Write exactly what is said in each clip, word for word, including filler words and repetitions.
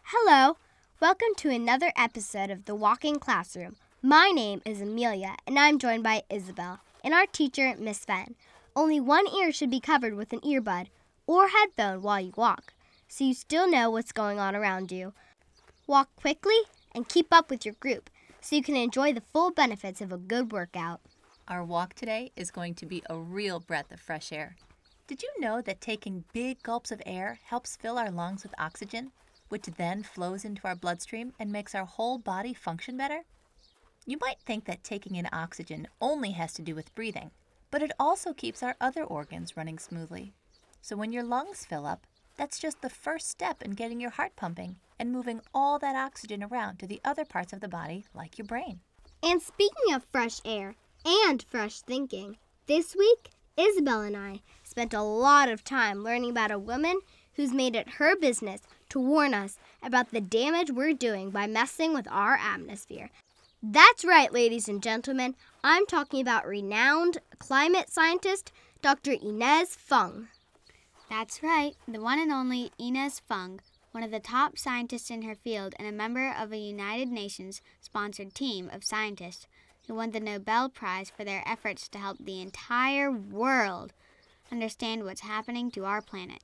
Hello, welcome to another episode of The Walking Classroom. My name is Amelia, and I'm joined by Isabel and our teacher, Miss Fenn. Only one ear should be covered with an earbud or headphone while you walk, so you still know what's going on around you. Walk quickly and keep up with your group, so you can enjoy the full benefits of a good workout. Our walk today is going to be a real breath of fresh air. Did you know that taking big gulps of air helps fill our lungs with oxygen, which then flows into our bloodstream and makes our whole body function better? You might think that taking in oxygen only has to do with breathing, but it also keeps our other organs running smoothly. So when your lungs fill up, that's just the first step in getting your heart pumping and moving all that oxygen around to the other parts of the body, like your brain. And speaking of fresh air and fresh thinking, this week, Isabel and I spent a lot of time learning about a woman who's made it her business to warn us about the damage we're doing by messing with our atmosphere. That's right, ladies and gentlemen. I'm talking about renowned climate scientist Doctor Inez Fung. That's right, the one and only Inez Fung, one of the top scientists in her field and a member of a United Nations-sponsored team of scientists who won the Nobel Prize for their efforts to help the entire world understand what's happening to our planet.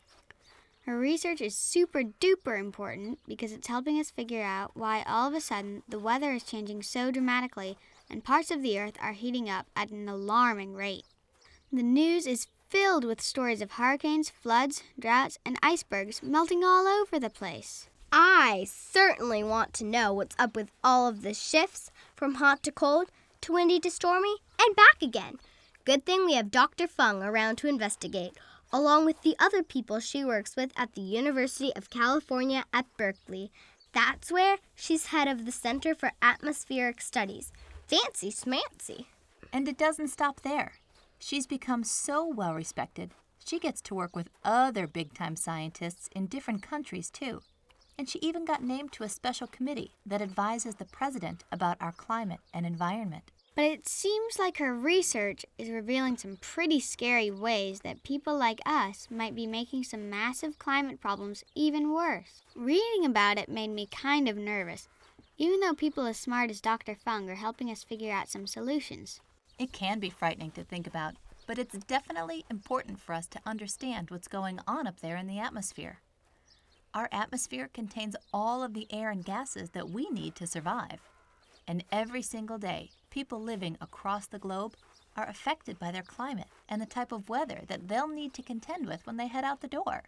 Her research is super duper important because it's helping us figure out why all of a sudden the weather is changing so dramatically and parts of the earth are heating up at an alarming rate. The news is filled with stories of hurricanes, floods, droughts, and icebergs melting all over the place. I certainly want to know what's up with all of the shifts from hot to cold to windy to stormy and back again. Good thing we have Doctor Fung around to investigate, along with the other people she works with at the University of California at Berkeley. That's where she's head of the Center for Atmospheric Studies. Fancy smancy. And it doesn't stop there. She's become so well respected, she gets to work with other big-time scientists in different countries too. And she even got named to a special committee that advises the president about our climate and environment. But it seems like her research is revealing some pretty scary ways that people like us might be making some massive climate problems even worse. Reading about it made me kind of nervous, even though people as smart as Doctor Fung are helping us figure out some solutions. It can be frightening to think about, but it's definitely important for us to understand what's going on up there in the atmosphere. Our atmosphere contains all of the air and gases that we need to survive. And every single day, people living across the globe are affected by their climate and the type of weather that they'll need to contend with when they head out the door.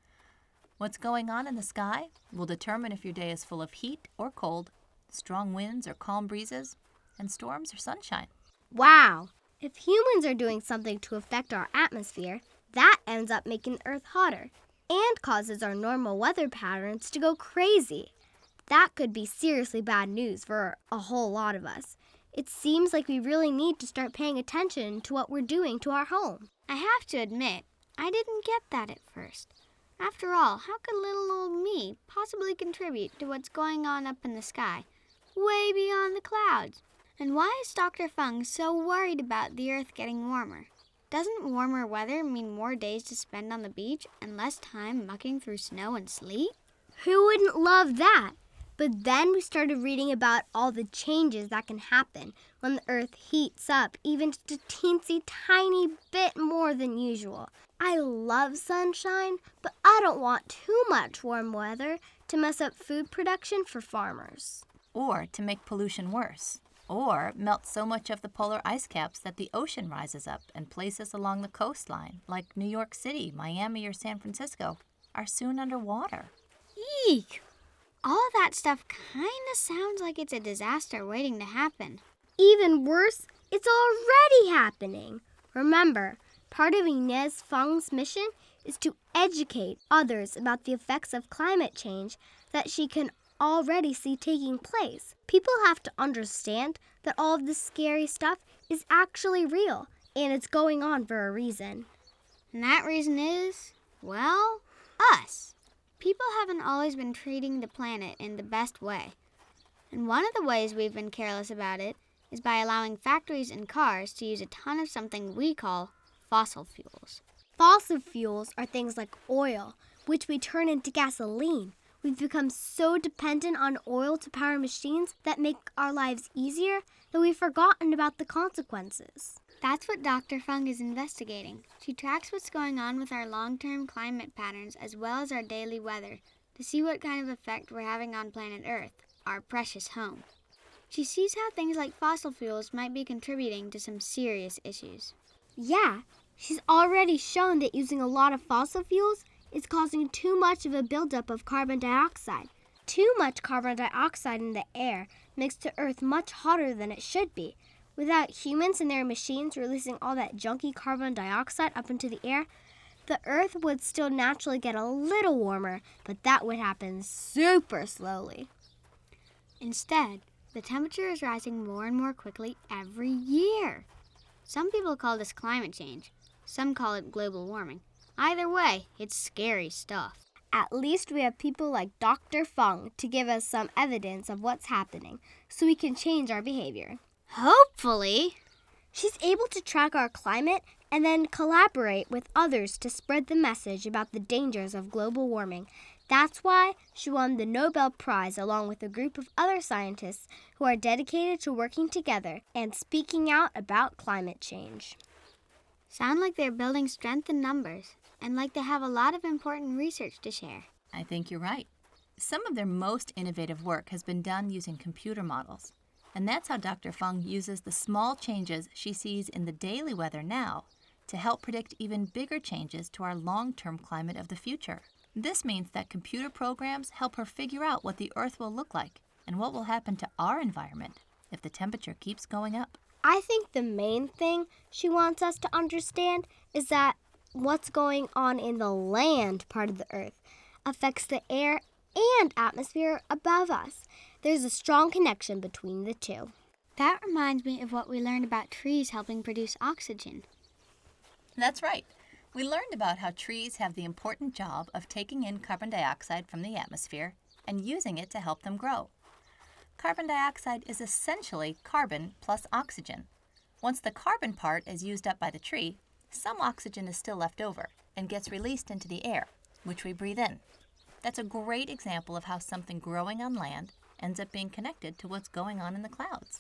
What's going on in the sky will determine if your day is full of heat or cold, strong winds or calm breezes, and storms or sunshine. Wow! If humans are doing something to affect our atmosphere, that ends up making the Earth hotter and causes our normal weather patterns to go crazy. That could be seriously bad news for a whole lot of us. It seems like we really need to start paying attention to what we're doing to our home. I have to admit, I didn't get that at first. After all, how could little old me possibly contribute to what's going on up in the sky, way beyond the clouds? And why is Doctor Fung so worried about the Earth getting warmer? Doesn't warmer weather mean more days to spend on the beach and less time mucking through snow and sleet? Who wouldn't love that? But then we started reading about all the changes that can happen when the Earth heats up even just a teensy tiny bit more than usual. I love sunshine, but I don't want too much warm weather to mess up food production for farmers. Or to make pollution worse. Or melt so much of the polar ice caps that the ocean rises up and places along the coastline, like New York City, Miami, or San Francisco, are soon underwater. Eek! All that stuff kind of sounds like it's a disaster waiting to happen. Even worse, it's already happening. Remember, part of Inez Fung's mission is to educate others about the effects of climate change that she can already see taking place. People have to understand that all of this scary stuff is actually real, and it's going on for a reason. And that reason is, well, us. People haven't always been treating the planet in the best way. And one of the ways we've been careless about it is by allowing factories and cars to use a ton of something we call fossil fuels. Fossil fuels are things like oil, which we turn into gasoline, We've become so dependent on oil to power machines that make our lives easier that we've forgotten about the consequences. That's what Doctor Fung is investigating. She tracks what's going on with our long-term climate patterns as well as our daily weather to see what kind of effect we're having on planet Earth, our precious home. She sees how things like fossil fuels might be contributing to some serious issues. Yeah, she's already shown that using a lot of fossil fuels is causing too much of a buildup of carbon dioxide. Too much carbon dioxide in the air makes the Earth much hotter than it should be. Without humans and their machines releasing all that junky carbon dioxide up into the air, the Earth would still naturally get a little warmer, but that would happen super slowly. Instead, the temperature is rising more and more quickly every year. Some people call this climate change. Some call it global warming. Either way, it's scary stuff. At least we have people like Doctor Fung to give us some evidence of what's happening so we can change our behavior. Hopefully. She's able to track our climate and then collaborate with others to spread the message about the dangers of global warming. That's why she won the Nobel Prize along with a group of other scientists who are dedicated to working together and speaking out about climate change. Sound like they're building strength in numbers and like they have a lot of important research to share. I think you're right. Some of their most innovative work has been done using computer models. And that's how Doctor Fung uses the small changes she sees in the daily weather now to help predict even bigger changes to our long-term climate of the future. This means that computer programs help her figure out what the Earth will look like and what will happen to our environment if the temperature keeps going up. I think the main thing she wants us to understand is that what's going on in the land part of the Earth affects the air and atmosphere above us. There's a strong connection between the two. That reminds me of what we learned about trees helping produce oxygen. That's right. We learned about how trees have the important job of taking in carbon dioxide from the atmosphere and using it to help them grow. Carbon dioxide is essentially carbon plus oxygen. Once the carbon part is used up by the tree, some oxygen is still left over and gets released into the air, which we breathe in. That's a great example of how something growing on land ends up being connected to what's going on in the clouds.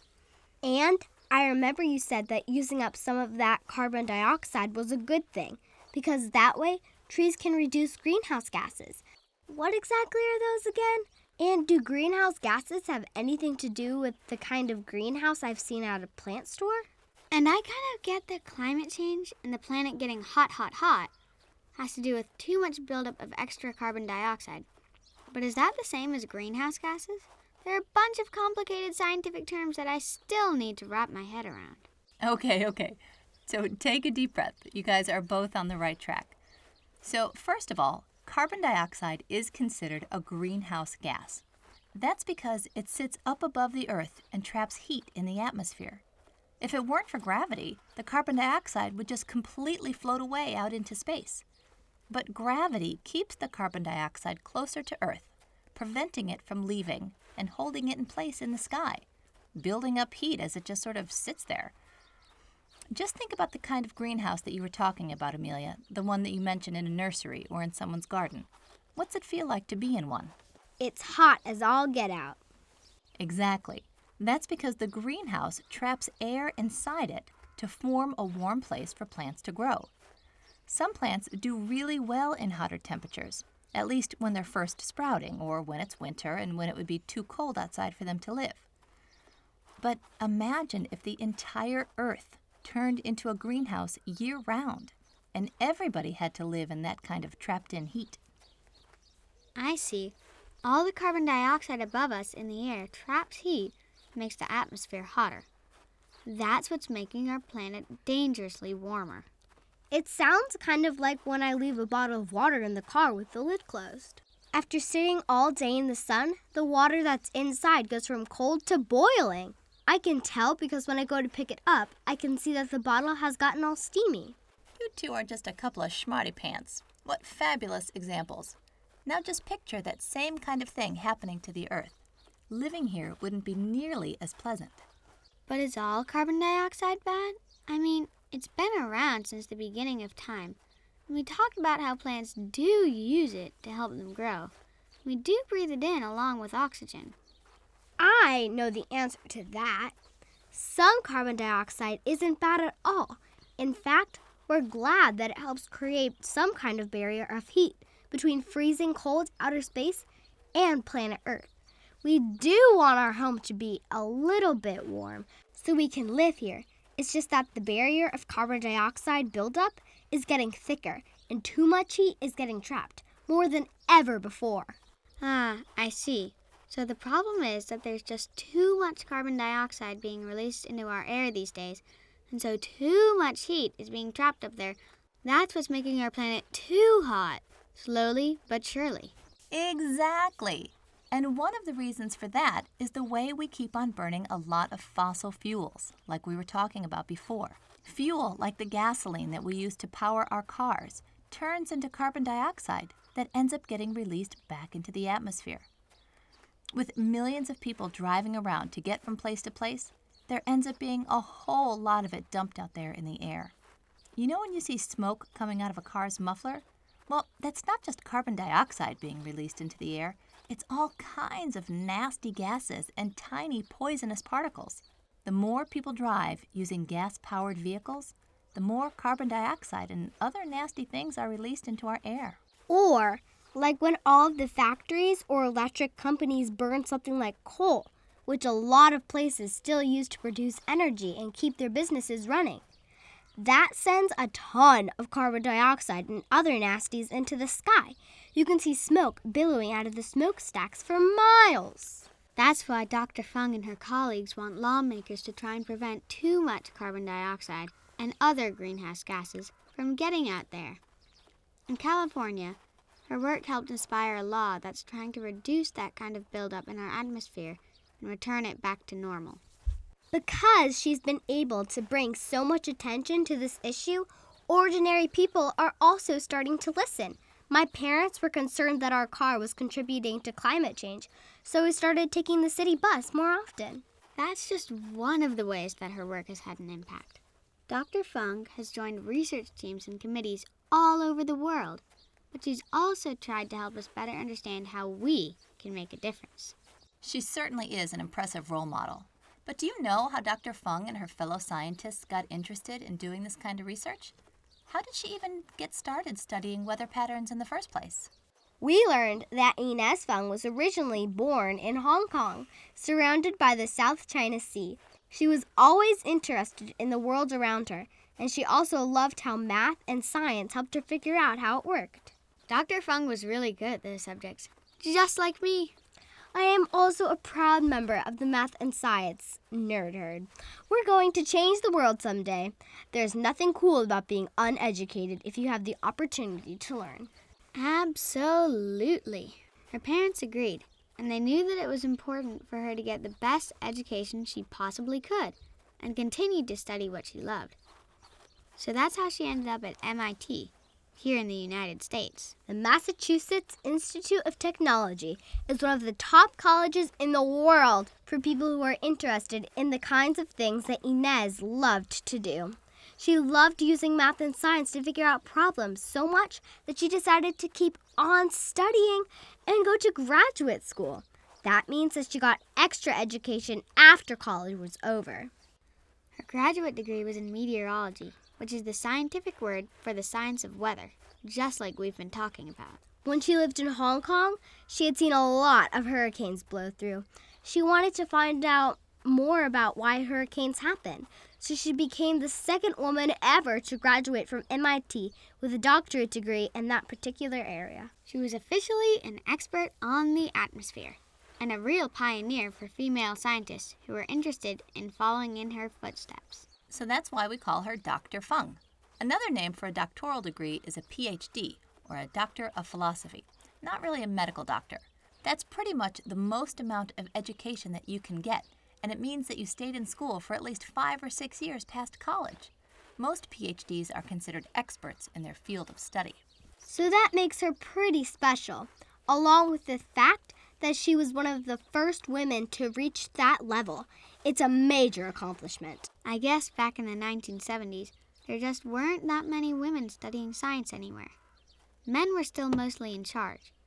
And I remember you said that using up some of that carbon dioxide was a good thing, because that way trees can reduce greenhouse gases. What exactly are those again? And do greenhouse gases have anything to do with the kind of greenhouse I've seen at a plant store? And I kind of get that climate change and the planet getting hot, hot, hot has to do with too much buildup of extra carbon dioxide. But is that the same as greenhouse gases? There are a bunch of complicated scientific terms that I still need to wrap my head around. Okay, okay. So take a deep breath. You guys are both on the right track. So first of all, carbon dioxide is considered a greenhouse gas. That's because it sits up above the Earth and traps heat in the atmosphere. If it weren't for gravity, the carbon dioxide would just completely float away out into space. But gravity keeps the carbon dioxide closer to Earth, preventing it from leaving and holding it in place in the sky, building up heat as it just sort of sits there. Just think about the kind of greenhouse that you were talking about, Amelia, the one that you mentioned in a nursery or in someone's garden. What's it feel like to be in one? It's hot as all get out. Exactly. That's because the greenhouse traps air inside it to form a warm place for plants to grow. Some plants do really well in hotter temperatures, at least when they're first sprouting or when it's winter and when it would be too cold outside for them to live. But imagine if the entire Earth turned into a greenhouse year-round and everybody had to live in that kind of trapped-in heat. I see. All the carbon dioxide above us in the air traps heat and makes the atmosphere hotter. That's what's making our planet dangerously warmer. It sounds kind of like when I leave a bottle of water in the car with the lid closed. After sitting all day in the sun, the water that's inside goes from cold to boiling. I can tell because when I go to pick it up, I can see that the bottle has gotten all steamy. You two are just a couple of schmarty pants. What fabulous examples. Now just picture that same kind of thing happening to the Earth. Living here wouldn't be nearly as pleasant. But is all carbon dioxide bad? I mean, it's been around since the beginning of time. And we talked about how plants do use it to help them grow. We do breathe it in along with oxygen. I know the answer to that. Some carbon dioxide isn't bad at all. In fact, we're glad that it helps create some kind of barrier of heat between freezing cold outer space and planet Earth. We do want our home to be a little bit warm so we can live here. It's just that the barrier of carbon dioxide buildup is getting thicker and too much heat is getting trapped more than ever before. Ah, I see. So the problem is that there's just too much carbon dioxide being released into our air these days, and so too much heat is being trapped up there. That's what's making our planet too hot, slowly but surely. Exactly. And one of the reasons for that is the way we keep on burning a lot of fossil fuels, like we were talking about before. Fuel, like the gasoline that we use to power our cars, turns into carbon dioxide that ends up getting released back into the atmosphere. With millions of people driving around to get from place to place, there ends up being a whole lot of it dumped out there in the air. You know when you see smoke coming out of a car's muffler? Well, that's not just carbon dioxide being released into the air. It's all kinds of nasty gases and tiny poisonous particles. The more people drive using gas-powered vehicles, the more carbon dioxide and other nasty things are released into our air. Or like when all of the factories or electric companies burn something like coal, which a lot of places still use to produce energy and keep their businesses running. That sends a ton of carbon dioxide and other nasties into the sky. You can see smoke billowing out of the smokestacks for miles. That's why Doctor Fung and her colleagues want lawmakers to try and prevent too much carbon dioxide and other greenhouse gases from getting out there. In California, her work helped inspire a law that's trying to reduce that kind of buildup in our atmosphere and return it back to normal. Because she's been able to bring so much attention to this issue, ordinary people are also starting to listen. My parents were concerned that our car was contributing to climate change, so we started taking the city bus more often. That's just one of the ways that her work has had an impact. Doctor Fung has joined research teams and committees all over the world, but she's also tried to help us better understand how we can make a difference. She certainly is an impressive role model. But do you know how Doctor Fung and her fellow scientists got interested in doing this kind of research? How did she even get started studying weather patterns in the first place? We learned that Inez Fung was originally born in Hong Kong, surrounded by the South China Sea. She was always interested in the world around her, and she also loved how math and science helped her figure out how it worked. Doctor Fung was really good at those subjects, just like me. I am also a proud member of the Math and Science Nerd Herd. We're going to change the world someday. There's nothing cool about being uneducated if you have the opportunity to learn. Absolutely. Her parents agreed, and they knew that it was important for her to get the best education she possibly could and continued to study what she loved. So that's how she ended up at M I T, here in the United States. The Massachusetts Institute of Technology is one of the top colleges in the world for people who are interested in the kinds of things that Inez loved to do. She loved using math and science to figure out problems so much that she decided to keep on studying and go to graduate school. That means that she got extra education after college was over. Her graduate degree was in meteorology, which is the scientific word for the science of weather, just like we've been talking about. When she lived in Hong Kong, she had seen a lot of hurricanes blow through. She wanted to find out more about why hurricanes happen, so she became the second woman ever to graduate from M I T with a doctorate degree in that particular area. She was officially an expert on the atmosphere and a real pioneer for female scientists who were interested in following in her footsteps. So that's why we call her Doctor Fung. Another name for a doctoral degree is a P H D, or a Doctor of Philosophy. Not really a medical doctor. That's pretty much the most amount of education that you can get, and it means that you stayed in school for at least five or six years past college. Most P H Ds are considered experts in their field of study. So that makes her pretty special, along with the fact that she was one of the first women to reach that level. It's a major accomplishment. I guess back in the nineteen seventies, there just weren't that many women studying science anywhere. Men were still mostly in charge,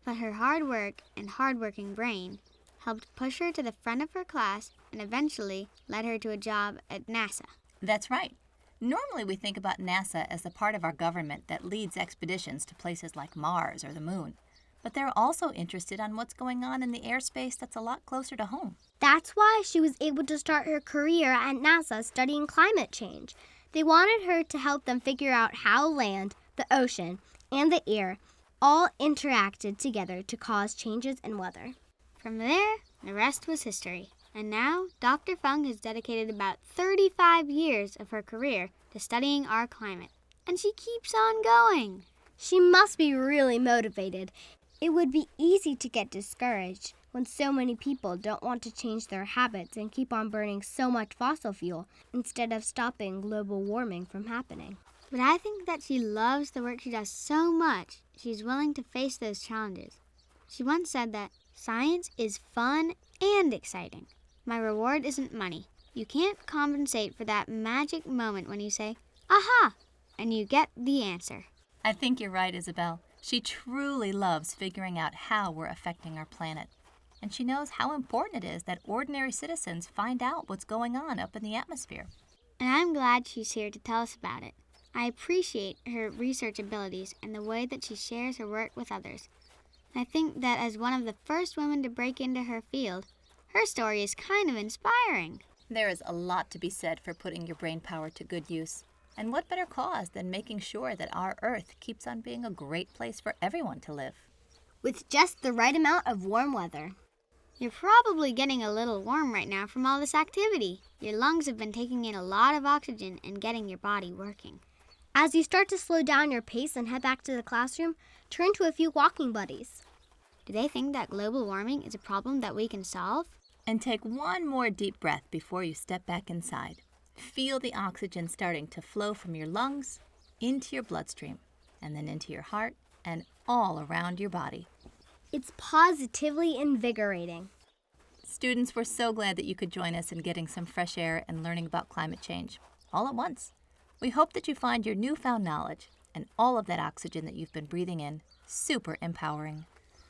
But her hard work and hard-working brain helped push her to the front of her class and eventually led her to a job at NASA. That's right. Normally we think about NASA as the part of our government that leads expeditions to places like Mars or the Moon. But they're also interested on what's going on in the airspace that's a lot closer to home. That's why she was able to start her career at NASA studying climate change. They wanted her to help them figure out how land, the ocean, and the air all interacted together to cause changes in weather. From there, the rest was history. And now, Doctor Fung has dedicated about thirty-five years of her career to studying our climate. And she keeps on going. She must be really motivated. It would be easy to get discouraged when so many people don't want to change their habits and keep on burning so much fossil fuel instead of stopping global warming from happening. But I think that she loves the work she does so much, she's willing to face those challenges. She once said that science is fun and exciting. My reward isn't money. You can't compensate for that magic moment when you say, aha, and you get the answer. I think you're right, Isabel. She truly loves figuring out how we're affecting our planet. And she knows how important it is that ordinary citizens find out what's going on up in the atmosphere. And I'm glad she's here to tell us about it. I appreciate her research abilities and the way that she shares her work with others. I think that as one of the first women to break into her field, her story is kind of inspiring. There is a lot to be said for putting your brain power to good use. And what better cause than making sure that our Earth keeps on being a great place for everyone to live? With just the right amount of warm weather. You're probably getting a little warm right now from all this activity. Your lungs have been taking in a lot of oxygen and getting your body working. As you start to slow down your pace and head back to the classroom, turn to a few walking buddies. Do they think that global warming is a problem that we can solve? And take one more deep breath before you step back inside. Feel the oxygen starting to flow from your lungs into your bloodstream, and then into your heart and all around your body. It's positively invigorating. Students, we're so glad that you could join us in getting some fresh air and learning about climate change, all at once. We hope that you find your newfound knowledge and all of that oxygen that you've been breathing in super empowering.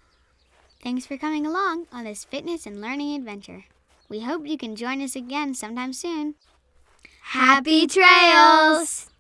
Thanks for coming along on this fitness and learning adventure. We hope you can join us again sometime soon. Happy trails!